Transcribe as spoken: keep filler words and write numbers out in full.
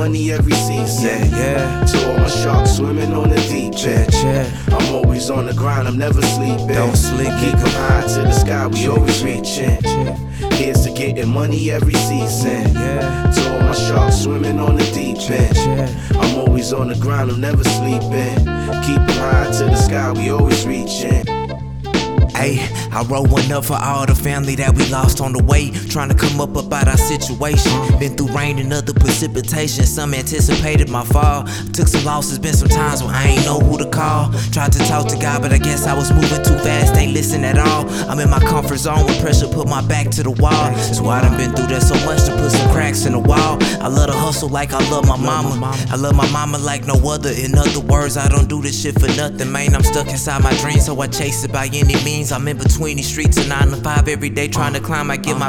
money every season. Yeah, yeah. To all my sharks swimming on the deep end. Yeah, yeah. I'm always on the grind, I'm never sleeping. Don't sleep, Keep 'em high to the sky, we always reaching. Here's to getting money every season. Yeah. To all my sharks swimming on the deep end. Yeah. I'm always on the grind, I'm never sleeping. Keep 'em high to the sky, we always reaching. Hey, I wrote one up for all the family that we lost on the way, trying to come up about our situation. Been through rain and other precipitation, some anticipated my fall. Took some losses, been some times when I ain't know who to call. Tried to talk to God, but I guess I was moving too fast, ain't listen at all. I'm in my comfort zone when pressure put my back to the wall. So I done been through that so much to put some cracks in the wall. I love to hustle like I love my mama. I love my mama like no other. In other words, I don't do this shit for nothing, man. I'm stuck inside my dreams, so I chase it by any means. I'm in between these streets and nine to five every day trying to climb. I give my